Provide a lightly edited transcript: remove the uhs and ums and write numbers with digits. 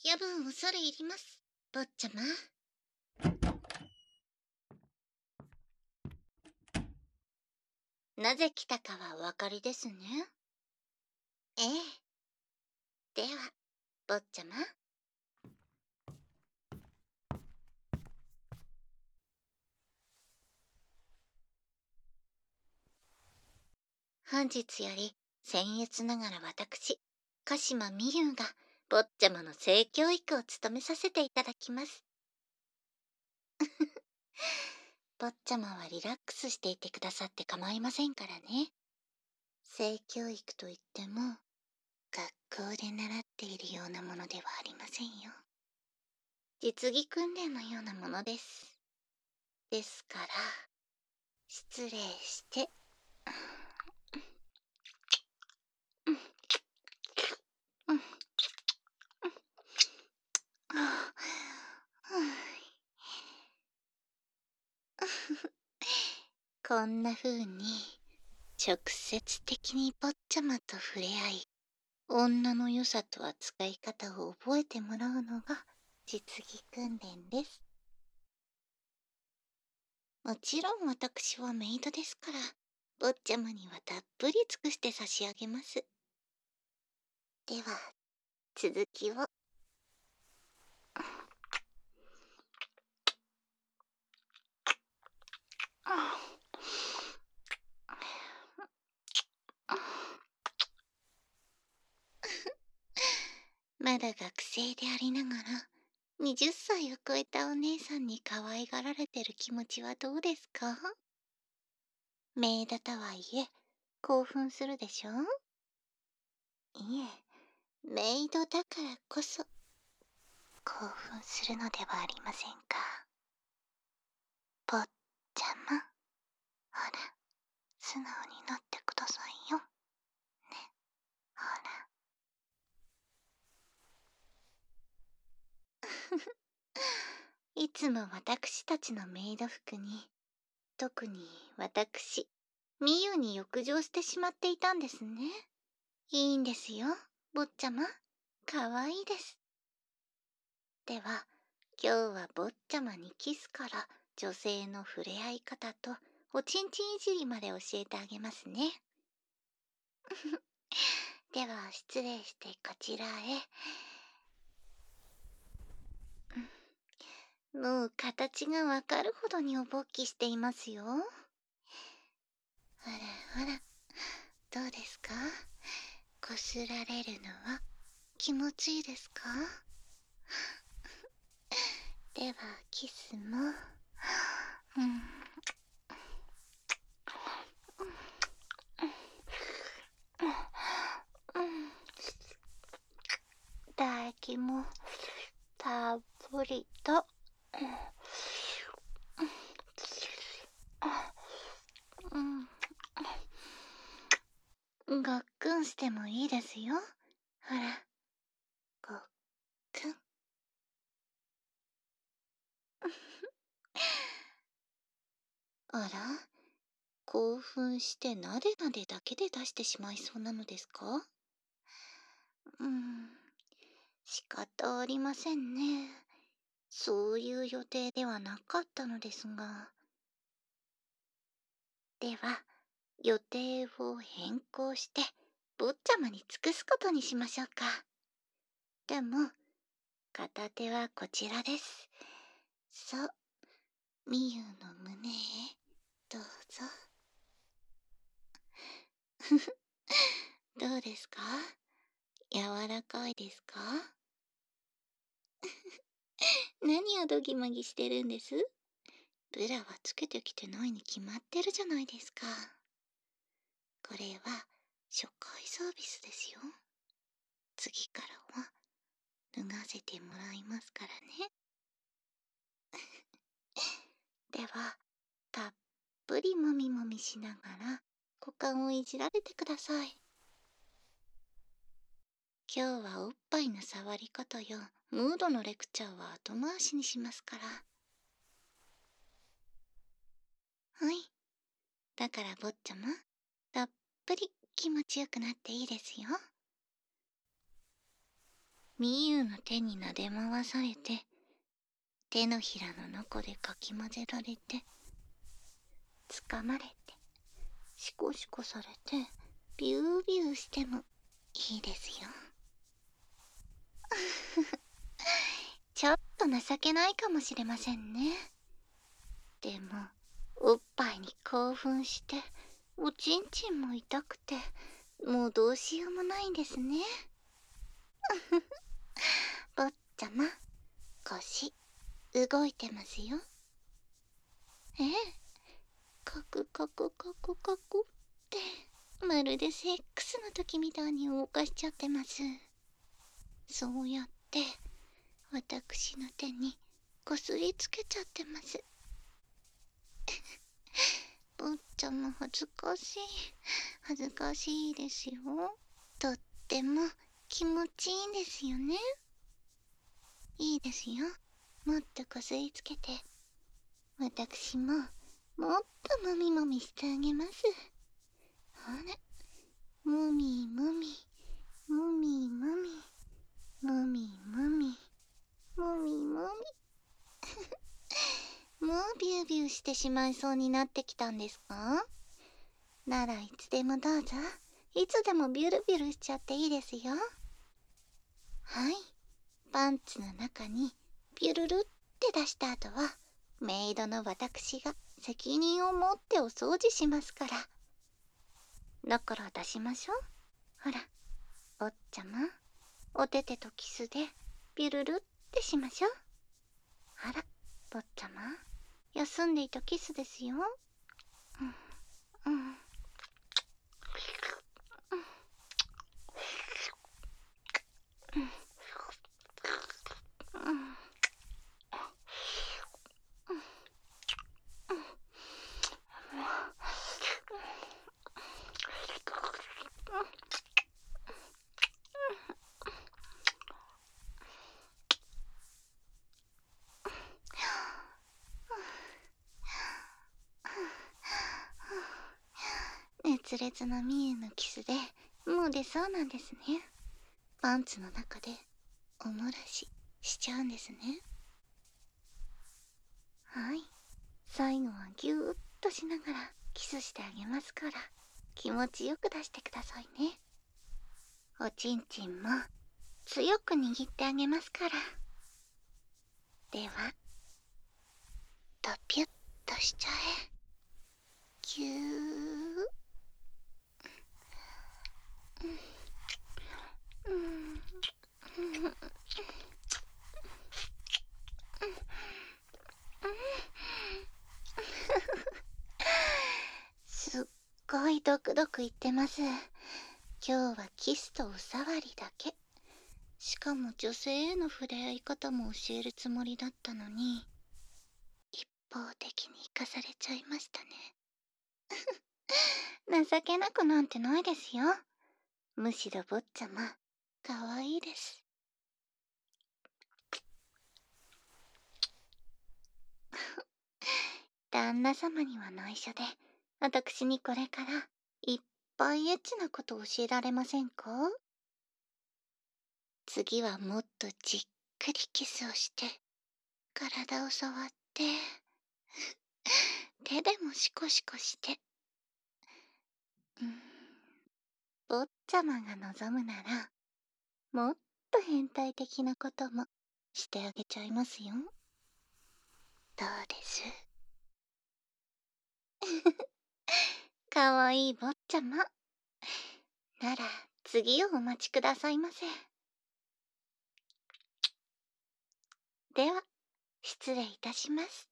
夜分恐れ入ります、坊ちゃま。なぜ来たかはお分かりですね。ええ。では、坊ちゃま。本日より、僭越ながら私、鹿島美優が、坊ちゃまの性教育を務めさせていただきます。坊ちゃまはリラックスしていてくださって構いませんからね。性教育といっても、学校で習っているようなものではありませんよ。実技訓練のようなものです。ですから、失礼して。こんな風に直接的に坊ちゃまと触れ合い、女の良さと扱い方を覚えてもらうのが実技訓練です。もちろん私はメイドですから、坊ちゃまにはたっぷり尽くして差し上げます。では、続きを。まだ学生でありながら、20歳を超えたお姉さんに可愛がられてる気持ちはどうですか？メイドとはいえ、興奮するでしょ？いえ、メイドだからこそ、興奮するのではありませんか。坊ちゃま、ほら、素直になってくださいよ。ね、ほら。いつも私たちのメイド服に、特に私、ミユに浴場してしまっていたんですね。いいんですよ、坊ちゃま。かわいいです。では、今日は坊ちゃまにキスから女性の触れ合い方とおちんちんいじりまで教えてあげますね。では、失礼してこちらへ。もう形がわかるほどにおぼっきしていますよ。ほらほら、どうですか？こすられるのは気持ちいいですか？では、キスも。唾液もたっぷりと。ごっくんしてもいいですよ。ほら、ごっくん。あら、興奮してなでなでだけで出してしまいそうなのですか？仕方ありませんね。そういう予定ではなかったのですが。では、予定を変更して、坊ちゃまに尽くすことにしましょうか。でも、片手はこちらです。そう、みゆの胸へ、どうぞ。どうですか？柔らかいですか？何をドギマギしてるんです？ブラはつけてきてないに決まってるじゃないですか。これは初回サービスですよ。次からは脱がせてもらいますからね。では、たっぷりもみもみしながら股間をいじられてください。今日はおっぱいの触り方やムードのレクチャーは後回しにしますから。はい。だから坊ちゃま、たっぷり気持ちよくなっていいですよ。 みゆの手になで回されて、手のひらの中でかき混ぜられて、つかまれて、シコシコされて、ビュービューしてもいいですよ。ちょっと情けないかもしれませんね。でも、おっぱいに興奮して、おちんちんも痛くて、もうどうしようもないんですね。坊ちゃま、腰、動いてますよ。ええ、カクカクカクカクって、まるでセックスの時みたいに動かしちゃってます。そうやって、私の手にこすりつけちゃってます。坊ちゃま恥ずかしい。恥ずかしいですよ。とっても気持ちいいんですよね。いいですよ。もっとこすりつけて、私ももっともみもみしてあげます。あれ、もみもみ、もみもみ、もみもみ、もみもみ。もうビュービューしてしまいそうになってきたんですか？ならいつでもどうぞ。いつでもビュルビュルしちゃっていいですよ。はい。パンツの中にピュルルって出した後は、メイドの私が責任を持ってお掃除しますから。だから出しましょう。ほら、おっちゃま、おててとキスでピュルルってしましょう。あら、ぼっちゃま、休んでいたキスですよ。うん、うん。熱烈なミエのキスでもう出そうなんですね。パンツの中でおもらしちゃうんですね。はい。最後はギューッとしながらキスしてあげますから、気持ちよく出してくださいね。おちんちんも強く握ってあげますから。では、ドピュッとしちゃえ。ぎゅー。うん。すっごいドクドク言ってます。今日はキスとおさわりだけ。しかも女性への触れ合い方も教えるつもりだったのに、一方的に生かされちゃいましたね。情けなくなんてないですよ。むしろ坊ちゃま、かわいいです。旦那様には内緒で、私にこれからいっぱいエッチなことを教えられませんか？次はもっとじっくりキスをして、体を触って、手でもシコシコして。坊ちゃまが望むなら、もっと変態的なこともしてあげちゃいますよ。どうです？かわいい坊ちゃま。なら、次をお待ちくださいませ。では、失礼いたします。